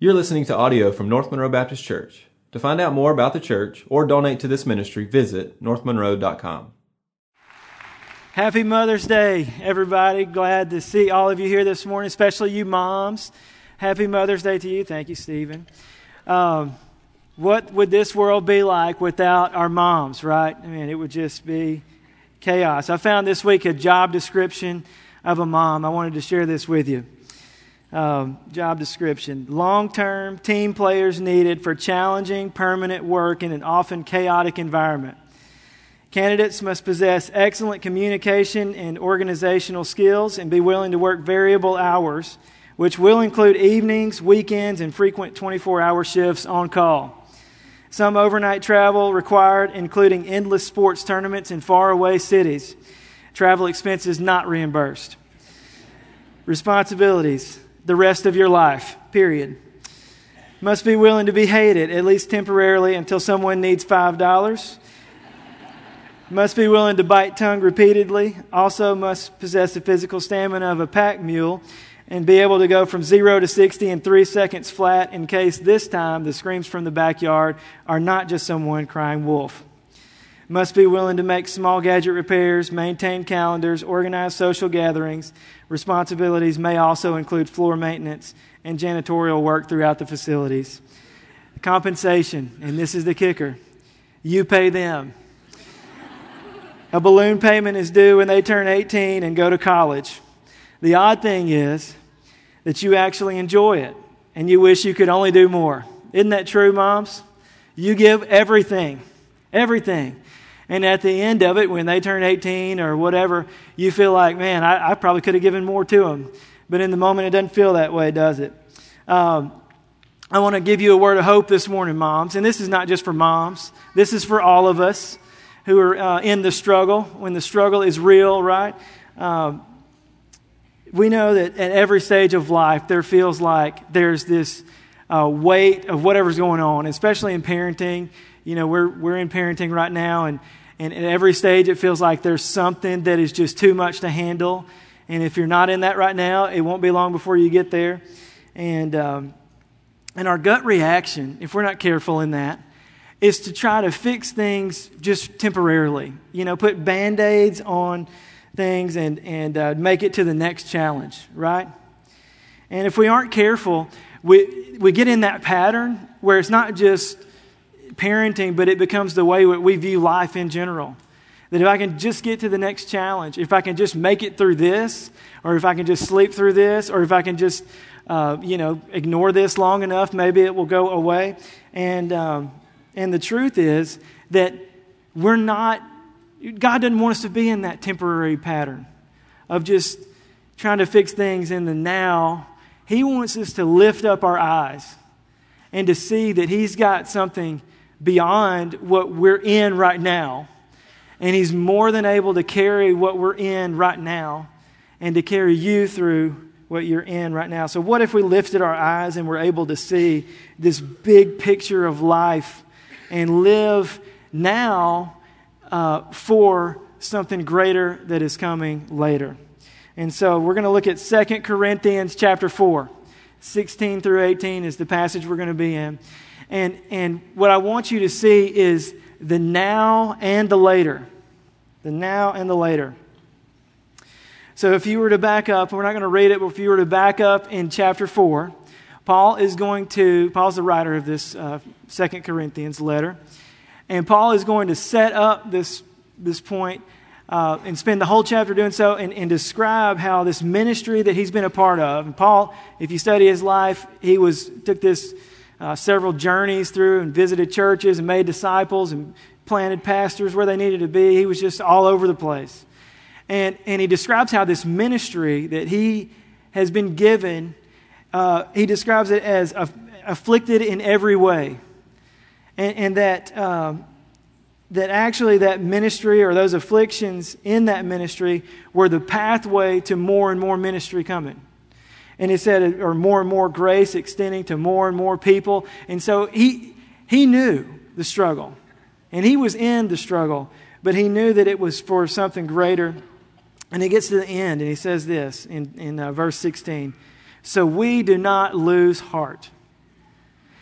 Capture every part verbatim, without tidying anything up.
You're listening to audio from North Monroe Baptist Church. To find out more about the church or donate to this ministry, visit north monroe dot com. Happy Mother's Day, everybody. Glad to see all of you here this morning, especially you moms. Happy Mother's Day to you. Thank you, Stephen. Um, what would this world be like without our moms, right? I mean, it would just be chaos. I found this week a job description of a mom. I wanted to share this with you. Um, job description. Long-term team players needed for challenging, permanent work in an often chaotic environment. Candidates must possess excellent communication and organizational skills and be willing to work variable hours, which will include evenings, weekends, and frequent twenty-four hour shifts on call. Some overnight travel required, including endless sports tournaments in faraway cities. Travel expenses not reimbursed. Responsibilities. The rest of your life, period. Must be willing to be hated, at least temporarily, until someone needs five dollars. Must be willing to bite tongue repeatedly. Also must possess the physical stamina of a pack mule and be able to go from zero to sixty in three seconds flat in case this time the screams from the backyard are not just someone crying wolf. Must be willing to make small gadget repairs, maintain calendars, organize social gatherings. Responsibilities may also include floor maintenance and janitorial work throughout the facilities. Compensation, and this is the kicker, you pay them. A balloon payment is due when they turn eighteen and go to college. The odd thing is that you actually enjoy it, and you wish you could only do more. Isn't that true, moms? You give everything, everything. And at the end of it, when they turn eighteen or whatever, you feel like, man, I, I probably could have given more to them. But in the moment, it doesn't feel that way, does it? Um, I want to give you a word of hope this morning, moms. And this is not just for moms. This is for all of us who are uh, in the struggle, when the struggle is real, right? Um, we know that at every stage of life, there feels like there's this uh, weight of whatever's going on, especially in parenting. You know, we're we're in parenting right now, and, and at every stage it feels like there's something that is just too much to handle. And if you're not in that right now, it won't be long before you get there. And um, and our gut reaction, if we're not careful in that, is to try to fix things just temporarily. You know, put Band-Aids on things and, and uh, make it to the next challenge, right? And if we aren't careful, we we get in that pattern where it's not just parenting, but it becomes the way we view life in general. That if I can just get to the next challenge, if I can just make it through this, or if I can just sleep through this, or if I can just, uh, you know, ignore this long enough, maybe it will go away. And um, and the truth is that we're not, God doesn't want us to be in that temporary pattern of just trying to fix things in the now. He wants us to lift up our eyes and to see that He's got something beyond what we're in right now. And He's more than able to carry what we're in right now and to carry you through what you're in right now. So what if we lifted our eyes and we're able to see this big picture of life and live now uh, for something greater that is coming later? And so we're going to look at Second Corinthians chapter four. sixteen through eighteen is the passage we're going to be in. And and what I want you to see is the now and the later. The now and the later. So if you were to back up, we're not going to read it, but if you were to back up in chapter four, Paul is going to, Paul's the writer of this uh, Second Corinthians letter, and Paul is going to set up this, this point uh, and spend the whole chapter doing so and, and describe how this ministry that he's been a part of. And Paul, if you study his life, he was took this Uh, several journeys through and visited churches and made disciples and planted pastors where they needed to be. He was just all over the place. And and he describes how this ministry that he has been given, uh, he describes it as aff- afflicted in every way. And, and that um, that actually that ministry or those afflictions in that ministry were the pathway to more and more ministry coming. And he said, or more and more grace extending to more and more people. And so he he knew the struggle. And he was in the struggle. But he knew that it was for something greater. And he gets to the end and he says this in, in uh, verse sixteen. So we do not lose heart.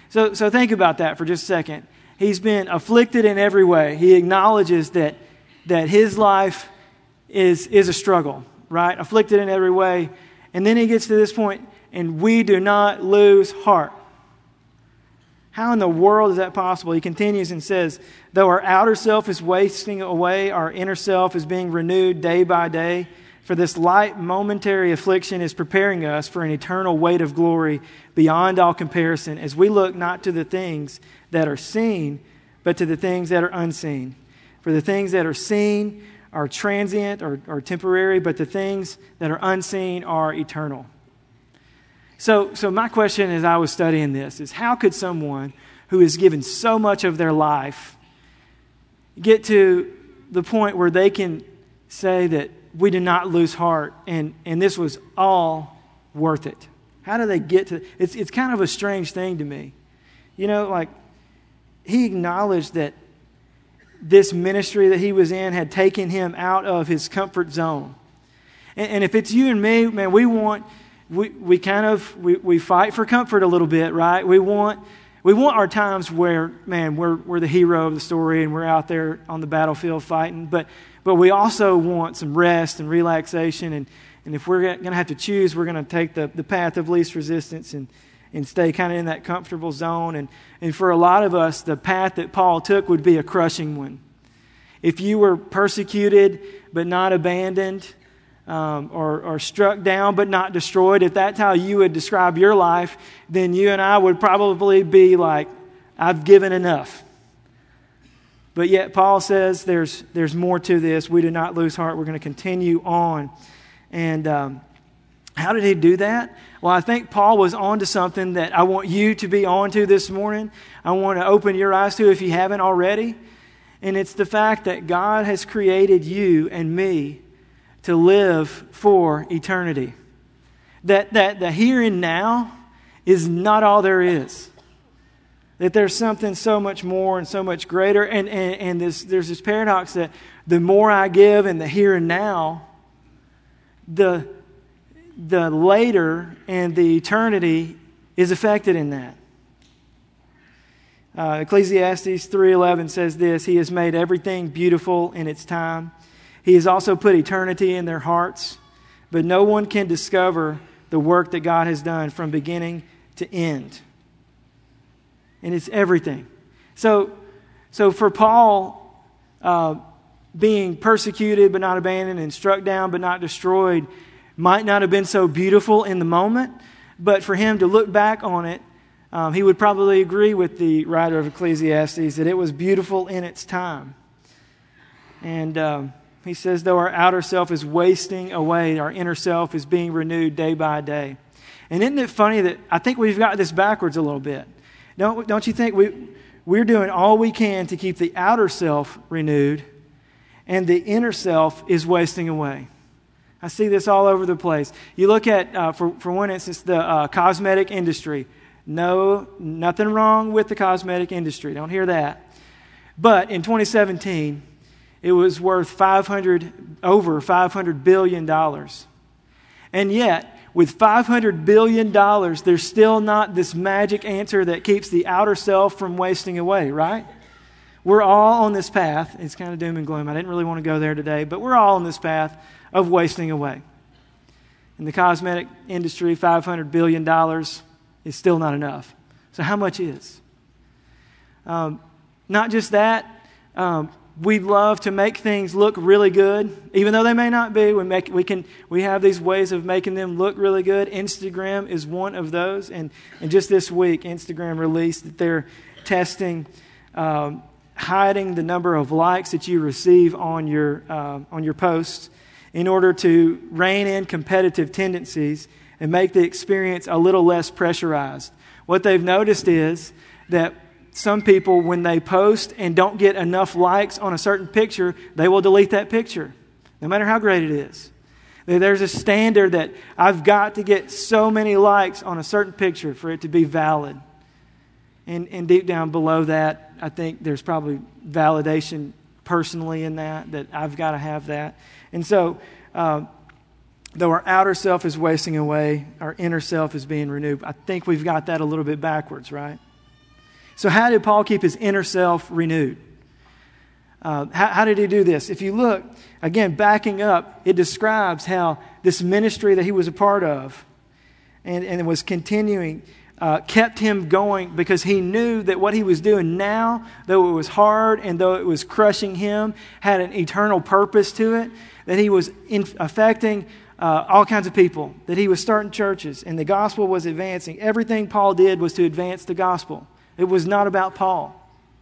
So, so think about that for just a second. He's been afflicted in every way. He acknowledges that that his life is is a struggle, right? Afflicted in every way. And then he gets to this point, and we do not lose heart. How in the world is that possible? He continues and says, though our outer self is wasting away, our inner self is being renewed day by day. For this light momentary affliction is preparing us for an eternal weight of glory beyond all comparison, as we look not to the things that are seen, but to the things that are unseen. For the things that are seen are transient or, or temporary, but the things that are unseen are eternal. So, so my question as I was studying this is, how could someone who has given so much of their life get to the point where they can say that we did not lose heart and, and this was all worth it? How do they get to it's it's kind of a strange thing to me. You know, like he acknowledged that this ministry that he was in had taken him out of his comfort zone. And, and if it's you and me, man, we want we we kind of we, we fight for comfort a little bit, right? We want we want our times where, man, we're we're the hero of the story and we're out there on the battlefield fighting, but but we also want some rest and relaxation, and, and if we're going to have to choose, we're going to take the, the path of least resistance and and stay kind of in that comfortable zone. And, and for a lot of us, the path that Paul took would be a crushing one. If you were persecuted but not abandoned, um, or, or struck down but not destroyed, if that's how you would describe your life, then you and I would probably be like, I've given enough. But yet Paul says there's there's more to this. We do not lose heart. We're going to continue on. And um, how did he do that? Well, I think Paul was onto something that I want you to be onto this morning. I want to open your eyes to if you haven't already. And it's the fact that God has created you and me to live for eternity. That, that the here and now is not all there is. That there's something so much more and so much greater. And, and, and this, there's this paradox that the more I give in the here and now, the the later and the eternity is affected in that. Uh, Ecclesiastes three eleven says this: He has made everything beautiful in its time. He has also put eternity in their hearts, but no one can discover the work that God has done from beginning to end. And it's everything. So, so for Paul, uh, being persecuted but not abandoned and struck down but not destroyed might not have been so beautiful in the moment, but for him to look back on it, um, he would probably agree with the writer of Ecclesiastes that it was beautiful in its time. And um, he says, though our outer self is wasting away, our inner self is being renewed day by day. And isn't it funny that I think we've got this backwards a little bit? Don't, don't you think we, we're doing all we can to keep the outer self renewed, and the inner self is wasting away? I see this all over the place. You look at, uh, for, for one instance, the uh, cosmetic industry. No, nothing wrong with the cosmetic industry. Don't hear that. But in twenty seventeen, it was worth five hundred, over five hundred billion dollars. And yet, with five hundred billion dollars, there's still not this magic answer that keeps the outer self from wasting away, right? We're all on this path. It's kind of doom and gloom. I didn't really want to go there today, but we're all on this path of wasting away. In the cosmetic industry, five hundred billion dollars is still not enough. So how much is? Um, not just that, um, we love to make things look really good, even though they may not be. We make we can we have these ways of making them look really good. Instagram is one of those, and and just this week, Instagram released that they're testing um, hiding the number of likes that you receive on your uh, on your posts, in order to rein in competitive tendencies and make the experience a little less pressurized. What they've noticed is that some people, when they post and don't get enough likes on a certain picture, they will delete that picture, no matter how great it is. There's a standard that I've got to get so many likes on a certain picture for it to be valid. And, and deep down below that, I think there's probably validation personally in that, that I've got to have that. And so, uh, though our outer self is wasting away, our inner self is being renewed. I think we've got that a little bit backwards, right? So how did Paul keep his inner self renewed? Uh, how, how did he do this? If you look, again, backing up, it describes how this ministry that he was a part of and, and was continuing uh, kept him going, because he knew that what he was doing now, though it was hard and though it was crushing him, had an eternal purpose to it, that he was in, affecting uh, all kinds of people, that he was starting churches and the gospel was advancing. Everything Paul did was to advance the gospel. It was not about Paul.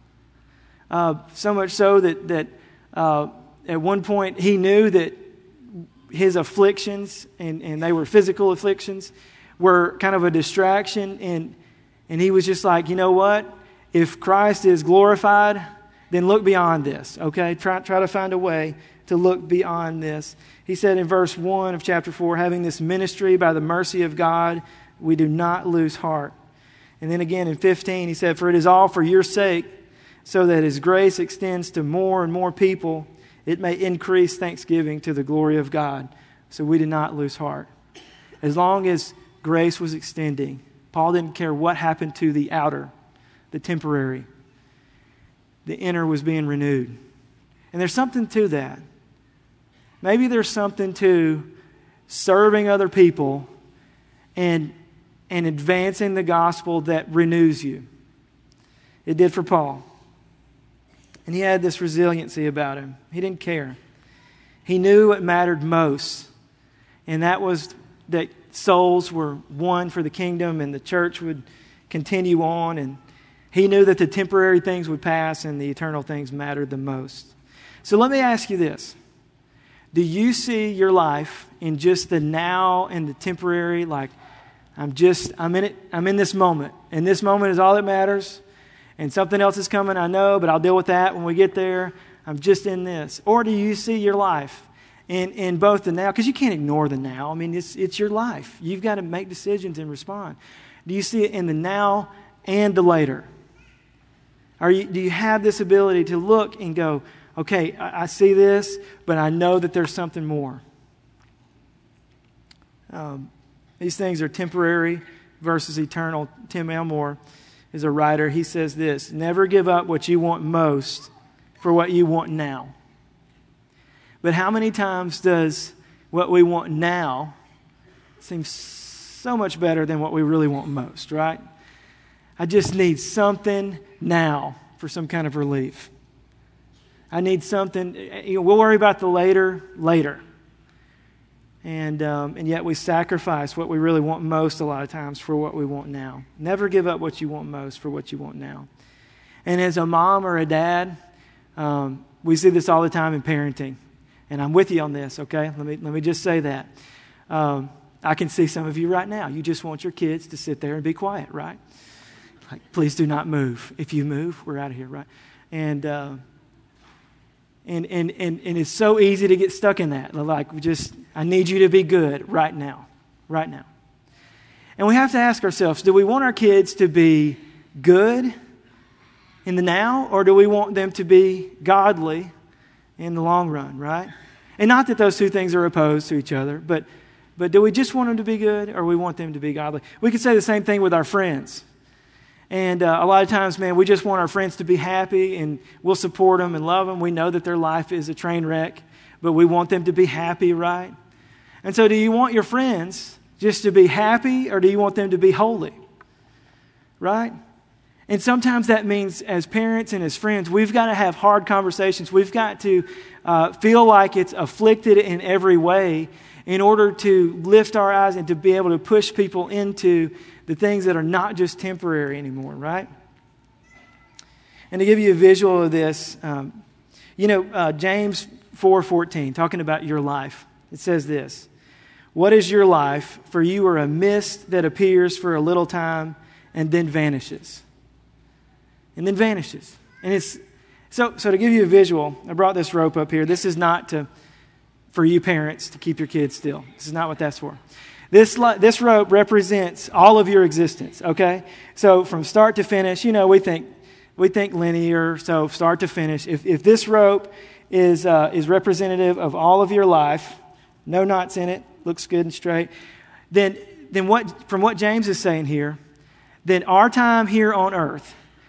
Uh, so much so that, that uh, at one point he knew that his afflictions, and, and they were physical afflictions, were kind of a distraction. And, and he was just like, you know what? If Christ is glorified, then look beyond this, okay? Try, try to find a way to look beyond this. He said in verse one of chapter four, having this ministry by the mercy of God, we do not lose heart. And then again in fifteen, he said, for it is all for your sake, so that His grace extends to more and more people, it may increase thanksgiving to the glory of God. So we did not lose heart. As long as grace was extending, Paul didn't care what happened to the outer, the temporary. The inner was being renewed. And there's something to that. Maybe there's something to serving other people and, and advancing the gospel that renews you. It did for Paul. And he had this resiliency about him. He didn't care. He knew what mattered most. And that was that souls were won for the kingdom and the church would continue on. And he knew that the temporary things would pass and the eternal things mattered the most. So let me ask you this. Do you see your life in just the now and the temporary? Like, I'm just, I'm in it, I'm in this moment. And this moment is all that matters. And something else is coming, I know, but I'll deal with that when we get there. I'm just in this. Or do you see your life in, in both the now? Because you can't ignore the now. I mean, it's it's your life. You've got to make decisions and respond. Do you see it in the now and the later? Are you, do you have this ability to look and go, okay, I, I see this, but I know that there's something more? Um, these things are temporary versus eternal. Tim Elmore is a writer. He says this: never give up what you want most for what you want now. But how many times does what we want now seem so much better than what we really want most, right? I just need something now for some kind of relief. I need something, you know, we'll worry about the later, later. And um, and yet we sacrifice what we really want most a lot of times for what we want now. Never give up what you want most for what you want now. And as a mom or a dad, um, we see this all the time in parenting. And I'm with you on this, okay? Let me let me just say that. Um, I can see some of you right now. You just want your kids to sit there and be quiet, right? Like, please do not move. If you move, we're out of here, right? And uh, And, and and and it's so easy to get stuck in that. Like, we just, I need you to be good right now. Right now. And we have to ask ourselves, do we want our kids to be good in the now, or do we want them to be godly in the long run, right? And not that those two things are opposed to each other, but but do we just want them to be good, or we want them to be godly? We could say the same thing with our friends. And uh, a lot of times, man, we just want our friends to be happy, and we'll support them and love them. We know that their life is a train wreck, but we want them to be happy, right? And so do you want your friends just to be happy, or do you want them to be holy? Right? And sometimes that means, as parents and as friends, we've got to have hard conversations. We've got to uh, feel like it's afflicted in every way in order to lift our eyes and to be able to push people into the things that are not just temporary anymore, right? And to give you a visual of this, um, you know, uh, James four fourteen, talking about your life, it says this: what is your life? For you are a mist that appears for a little time and then vanishes. And then vanishes. And it's so so to give you a visual, I brought this rope up here. This is not to for you parents to keep your kids still. This is not what that's for. This this rope represents all of your existence, okay? So from start to finish, you know, we think we think linear, so start to finish. If if this rope is uh, is representative of all of your life, no knots in it, looks good and straight, then then what from what James is saying here, then our time here on earth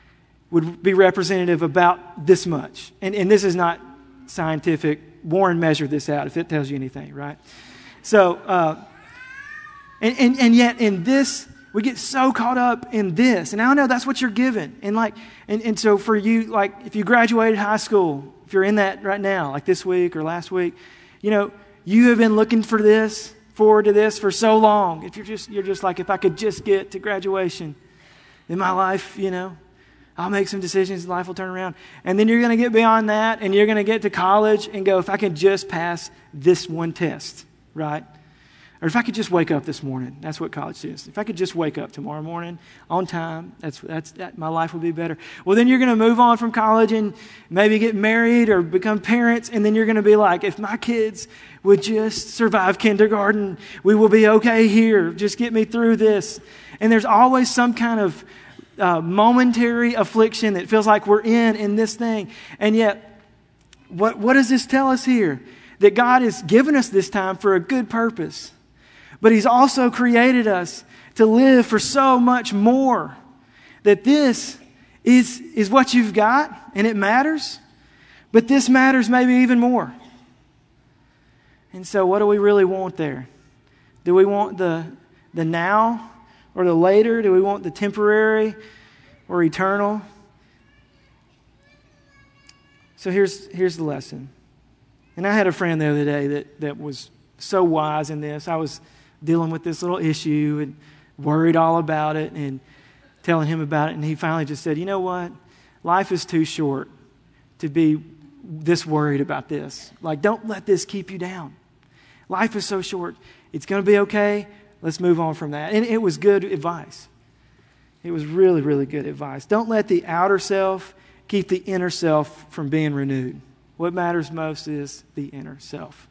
would be representative about this much. And, and this is not scientific. Warren measured this out, if it tells you anything, right? So, uh, and, and, and yet in this, we get so caught up in this. And I know that's what you're given. And like, and, and so for you, like if you graduated high school, if you're in that right now, like this week or last week, you know, you have been looking for this, forward to this for so long. If you're just, you're just like, if I could just get to graduation in my life, you know, I'll make some decisions, life will turn around. And then you're going to get beyond that and you're going to get to college and go, if I can just pass this one test, right? Or if I could just wake up this morning. That's what college is. If I could just wake up tomorrow morning on time, that's that's that my life would be better. Well, then you're going to move on from college and maybe get married or become parents, and then you're going to be like, if my kids would just survive kindergarten, we will be okay here. Just get me through this. And there's always some kind of uh, momentary affliction that feels like we're in in this thing. And yet, what what does this tell us here? That God has given us this time for a good purpose. But He's also created us to live for so much more. That this is, is what you've got, and it matters. But this matters maybe even more. And so what do we really want there? Do we want the, the now or the later? Do we want the temporary or eternal? So here's, here's the lesson. And I had a friend the other day that, that was so wise in this. I was dealing with this little issue and worried all about it and telling him about it. And he finally just said, you know what? Life is too short to be this worried about this. Like, don't let this keep you down. Life is so short. It's going to be okay. Let's move on from that. And it was good advice. It was really, really good advice. Don't let the outer self keep the inner self from being renewed. What matters most is the inner self.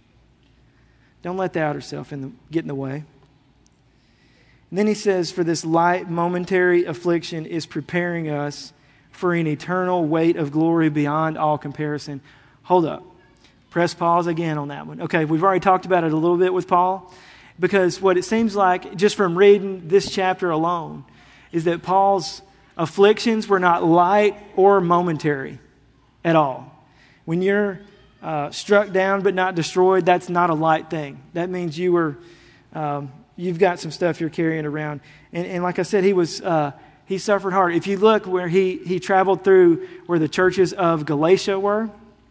Don't let the outer self in the, get in the way. And then he says, for this light momentary affliction is preparing us for an eternal weight of glory beyond all comparison. Hold up. Press pause again on that one. Okay, we've already talked about it a little bit with Paul, because what it seems like, just from reading this chapter alone, is that Paul's afflictions were not light or momentary at all. When you're uh, struck down but not destroyed, that's not a light thing. That means you were, um, you've got some stuff you're carrying around. And, and like I said, he was uh, he suffered hard. If you look where he he traveled through where the churches of Galatia were,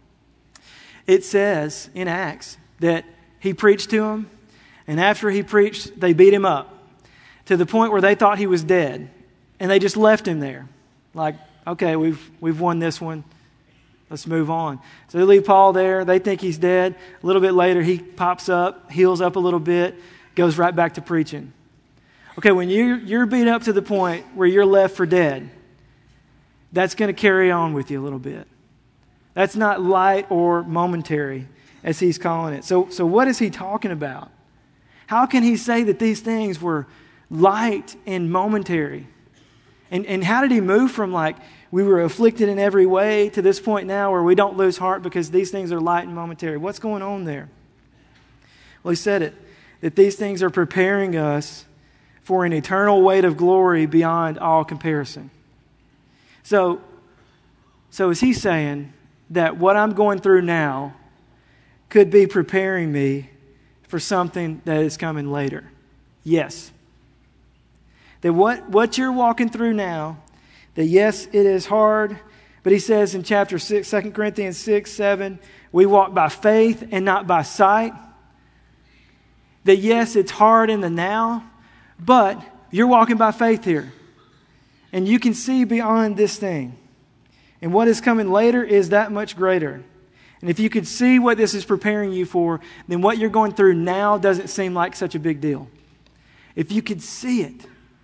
it says in Acts that he preached to them, and after he preached, they beat him up to the point where they thought he was dead, and they just left him there, like, okay, we've we've won this one. Let's move on. So they leave Paul there. They think he's dead. A little bit later, he pops up, heals up a little bit, goes right back to preaching. Okay, when you're, you're beat up to the point where you're left for dead, that's going to carry on with you a little bit. That's not light or momentary, as he's calling it. So, so what is he talking about? How can he say that these things were light and momentary? And, and how did he move from like, we were afflicted in every way to this point now where we don't lose heart because these things are light and momentary? What's going on there? Well, he said it, that these things are preparing us for an eternal weight of glory beyond all comparison. So, so is he saying that what I'm going through now could be preparing me for something that is coming later? Yes. That what, what you're walking through now, that yes, it is hard, but he says in chapter six, Second Corinthians six, seven, we walk by faith and not by sight. That yes, it's hard in the now, but you're walking by faith here. And you can see beyond this thing. And what is coming later is that much greater. And if you could see what this is preparing you for, then what you're going through now doesn't seem like such a big deal. If you could see it,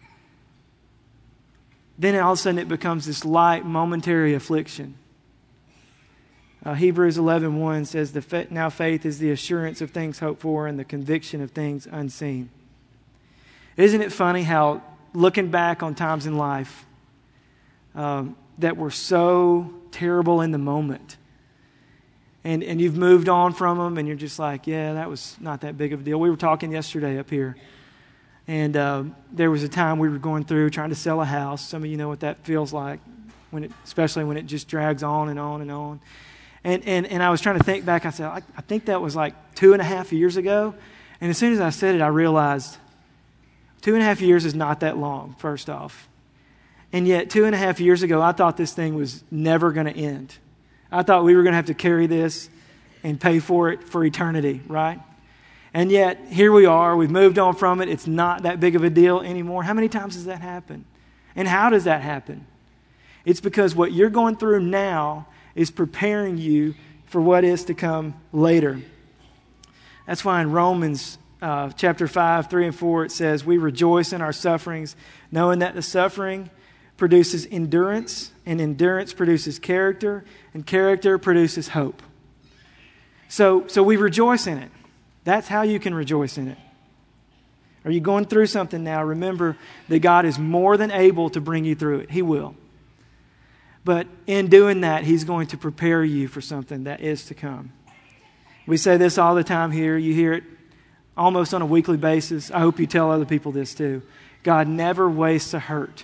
then all of a sudden it becomes this light, momentary affliction. Uh, Hebrews eleven one says, the fa- now faith is the assurance of things hoped for and the conviction of things unseen. Isn't it funny how, looking back on times in life um, that were so terrible in the moment, and, and you've moved on from them, and you're just like, yeah, that was not that big of a deal. We were talking yesterday up here. And uh, there was a time we were going through trying to sell a house. Some of you know what that feels like. when it, especially when it just drags on and on and on. And, and, and I was trying to think back. I said, I, I think that was like two and a half years ago. And as soon as I said it, I realized two and a half years is not that long, first off. And yet, two and a half years ago, I thought this thing was never going to end. I thought we were going to have to carry this and pay for it for eternity, right? And yet, here we are. We've moved on from it. It's not that big of a deal anymore. How many times does that happen? And how does that happen? It's because what you're going through now is preparing you for what is to come later. That's why in Romans uh, chapter five, three and four, it says, we rejoice in our sufferings, knowing that the suffering produces endurance, and endurance produces character, and character produces hope. So, so we rejoice in it. That's how you can rejoice in it. Are you going through something now? Remember that God is more than able to bring you through it. He will. But in doing that, He's going to prepare you for something that is to come. We say this all the time here. You hear it almost on a weekly basis. I hope you tell other people this too. God never wastes a hurt.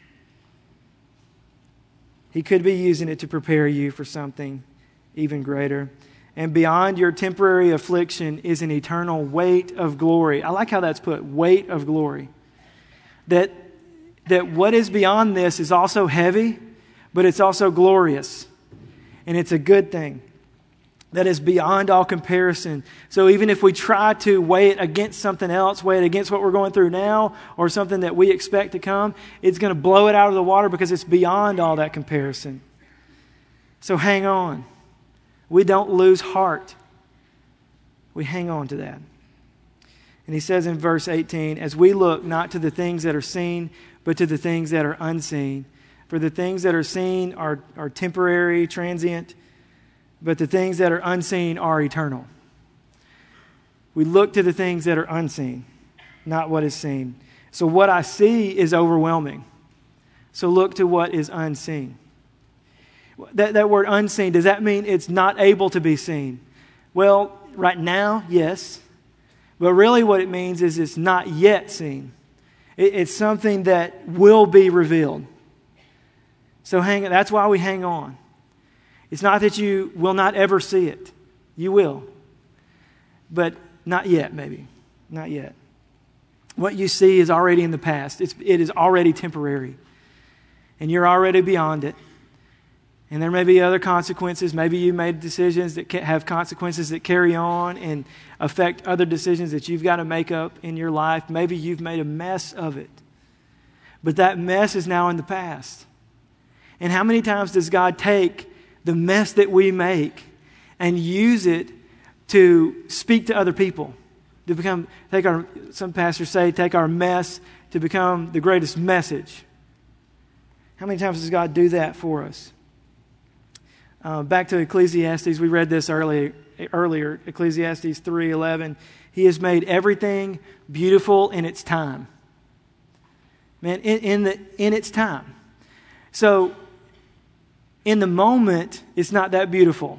He could be using it to prepare you for something even greater. And beyond your temporary affliction is an eternal weight of glory. I like how that's put, weight of glory. That, that what is beyond this is also heavy, but it's also glorious. And it's a good thing. That is beyond all comparison. So even if we try to weigh it against something else, weigh it against what we're going through now, or something that we expect to come, it's going to blow it out of the water because it's beyond all that comparison. So hang on. We don't lose heart. We hang on to that. And he says in verse eighteen, as we look not to the things that are seen, but to the things that are unseen. For the things that are seen are, are temporary, transient, but the things that are unseen are eternal. We look to the things that are unseen, not what is seen. So what I see is overwhelming. So look to what is unseen. That, that word unseen, does that mean it's not able to be seen? Well, right now, yes. But really what it means is it's not yet seen. It, it's something that will be revealed. So hang. That's why we hang on. It's not that you will not ever see it. You will. But not yet, maybe. Not yet. What you see is already in the past. It's, it is already temporary. And you're already beyond it. And there may be other consequences. Maybe you made decisions that have consequences that carry on and affect other decisions that you've got to make up in your life. Maybe you've made a mess of it. But that mess is now in the past. And how many times does God take the mess that we make and use it to speak to other people? To become, take our, some pastors say, take our mess to become the greatest message. How many times does God do that for us? Uh, back to Ecclesiastes, we read this earlier, earlier Ecclesiastes three eleven. He has made everything beautiful in its time. Man, in, in, the, in its time. So, in the moment, it's not that beautiful.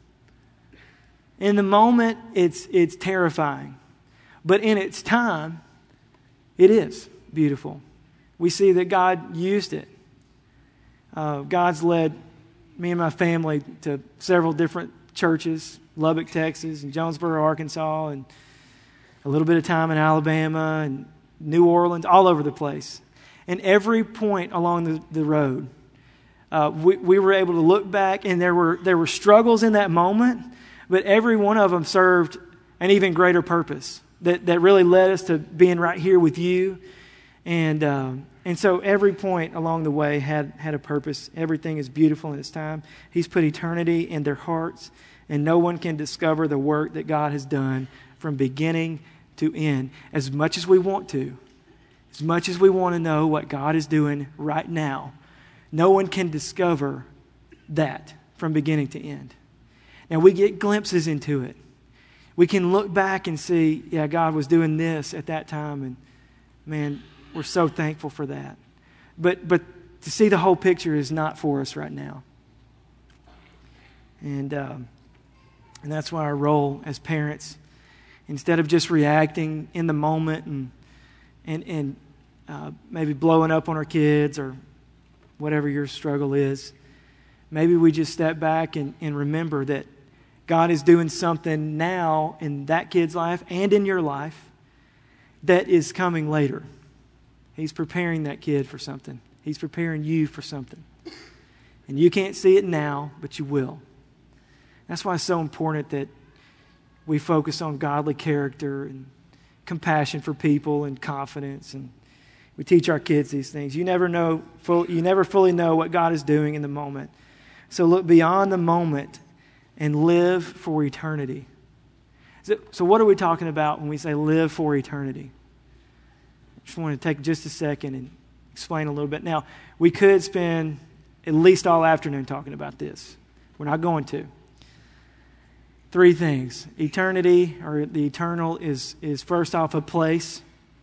In the moment, it's it's terrifying. But in its time, it is beautiful. We see that God used it. Uh, God's led me and my family to several different churches, Lubbock, Texas, and Jonesboro, Arkansas, and a little bit of time in Alabama and New Orleans, all over the place. And every point along the, the road, uh, we, we were able to look back, and there were there were struggles in that moment, but every one of them served an even greater purpose that, that really led us to being right here with you. And um, and so every point along the way had, had a purpose. Everything is beautiful in its time. He's put eternity in their hearts, and no one can discover the work that God has done from beginning to end. As much as we want to, as much as we want to know what God is doing right now, no one can discover that from beginning to end. Now, we get glimpses into it. We can look back and see, yeah, God was doing this at that time, and man, we're so thankful for that. But but to see the whole picture is not for us right now. And um, and that's why our role as parents, instead of just reacting in the moment and and and uh, maybe blowing up on our kids or whatever your struggle is. Maybe we just step back and, and remember that God is doing something now in that kid's life and in your life that is coming later. He's preparing that kid for something. He's preparing you for something. And you can't see it now, but you will. That's why it's so important that we focus on godly character and compassion for people and confidence, and we teach our kids these things. You never know, you never fully know what God is doing in the moment. So look beyond the moment and live for eternity. So, so what are we talking about when we say live for eternity? I just want to take just a second and explain a little bit. Now, we could spend at least all afternoon talking about this. We're not going to. Three things. Eternity, or the eternal, is, is first off a place.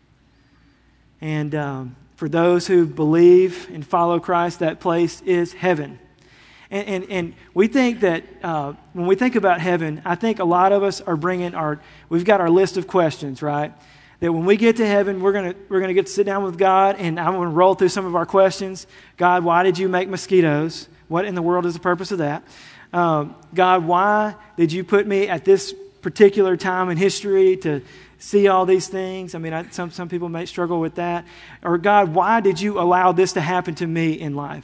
And um, for those who believe and follow Christ, that place is heaven. And, and, and we think that uh, when we think about heaven, I think a lot of us are bringing our, we've got our list of questions, right? That when we get to heaven, we're going to we're going to get to sit down with God, and I'm going to roll through some of our questions. God, why did you make mosquitoes? What in the world is the purpose of that? Um, God, why did you put me at this particular time in history to see all these things? I mean, I, some some people may struggle with that. Or God, why did you allow this to happen to me in life?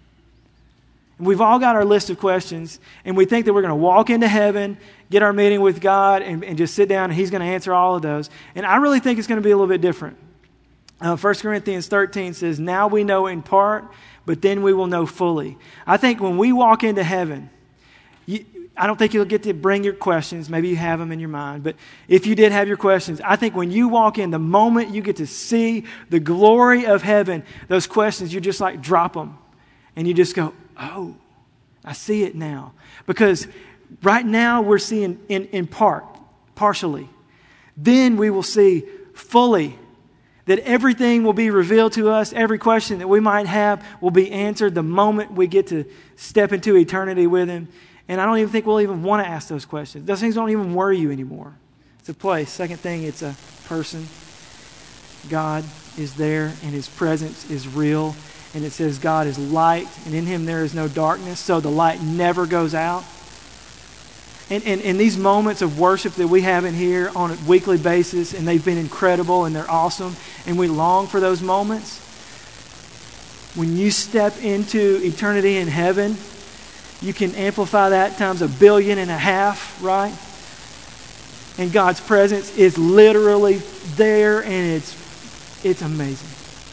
And we've all got our list of questions, and we think that we're going to walk into heaven, get our meeting with God, and, and just sit down, and He's going to answer all of those. And I really think it's going to be a little bit different. Uh, First Corinthians thirteen says, now we know in part, but then we will know fully. I think when we walk into heaven, you, I don't think you'll get to bring your questions. Maybe you have them in your mind. But if you did have your questions, I think when you walk in, the moment you get to see the glory of heaven, those questions, you just like drop them. And you just go, oh, I see it now. Because right now we're seeing in, in part, partially. Then we will see fully that everything will be revealed to us. Every question that we might have will be answered the moment we get to step into eternity with Him. And I don't even think we'll even want to ask those questions. Those things don't even worry you anymore. It's a place. Second thing, it's a person. God is there, and His presence is real. And it says God is light, and in Him there is no darkness, so the light never goes out. And, and, and these moments of worship that we have in here on a weekly basis, and they've been incredible, and they're awesome, and we long for those moments. When you step into eternity in heaven, you can amplify that times a billion and a half, right? And God's presence is literally there, and it's it's amazing.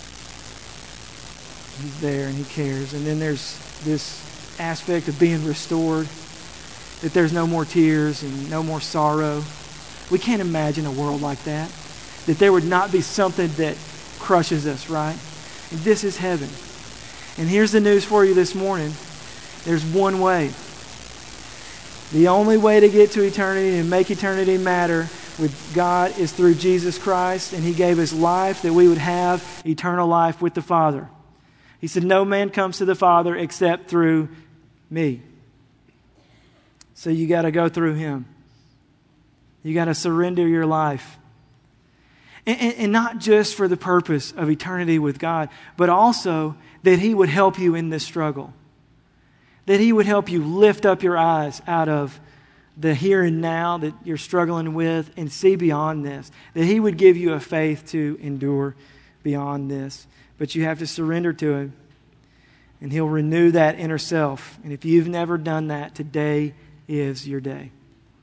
He's there and He cares. And then there's this aspect of being restored, that there's no more tears and no more sorrow. We can't imagine a world like that, that there would not be something that crushes us, right? And this is heaven. And here's the news for you this morning. There's one way. The only way to get to eternity and make eternity matter with God is through Jesus Christ, and He gave His life that we would have eternal life with the Father. He said, no man comes to the Father except through me. So you got to go through Him. You got to surrender your life. And, and, and not just for the purpose of eternity with God, but also that He would help you in this struggle. That He would help you lift up your eyes out of the here and now that you're struggling with and see beyond this. That He would give you a faith to endure beyond this. But you have to surrender to Him, and He'll renew that inner self. And if you've never done that, today is your day.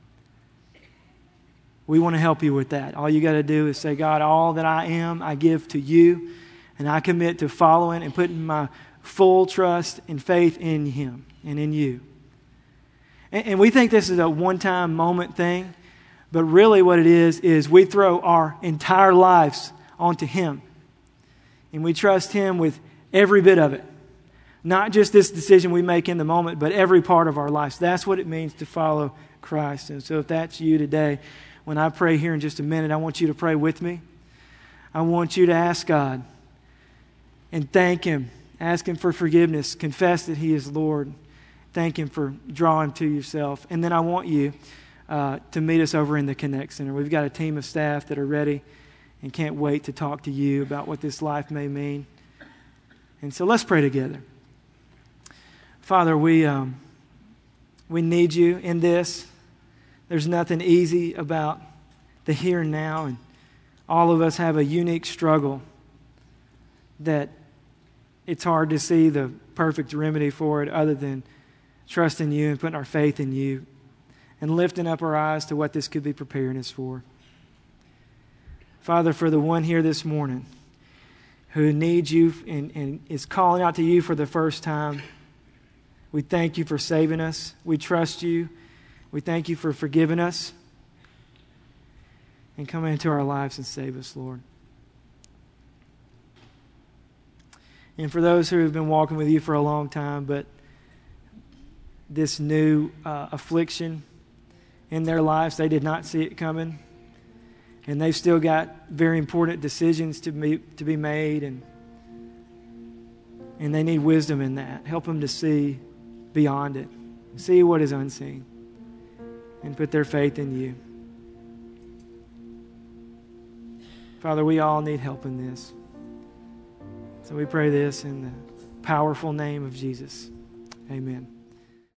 We want to help you with that. All you got to do is say, God, all that I am, I give to You, and I commit to following and putting my full trust and faith in Him and in You. And, and we think this is a one-time moment thing, but really what it is, is we throw our entire lives onto Him. And we trust Him with every bit of it. Not just this decision we make in the moment, but every part of our lives. That's what it means to follow Christ. And so if that's you today, when I pray here in just a minute, I want you to pray with me. I want you to ask God and thank Him. Ask Him for forgiveness. Confess that He is Lord. Thank Him for drawing to yourself. And then I want you uh, to meet us over in the Connect Center. We've got a team of staff that are ready and can't wait to talk to you about what this life may mean. And so let's pray together. Father, we, um, we need you in this. There's nothing easy about the here and now, and all of us have a unique struggle that it's hard to see the perfect remedy for it other than trusting you and putting our faith in you and lifting up our eyes to what this could be preparing us for. Father, for the one here this morning who needs you and, and is calling out to you for the first time, we thank you for saving us. We trust you. We thank you for forgiving us and coming into our lives and save us, Lord. And for those who have been walking with you for a long time, but this new uh, affliction in their lives, they did not see it coming. And they've still got very important decisions to be, to be made, and, and they need wisdom in that. Help them to see beyond it, see what is unseen, and put their faith in you. Father, we all need help in this. So we pray this in the powerful name of Jesus. Amen.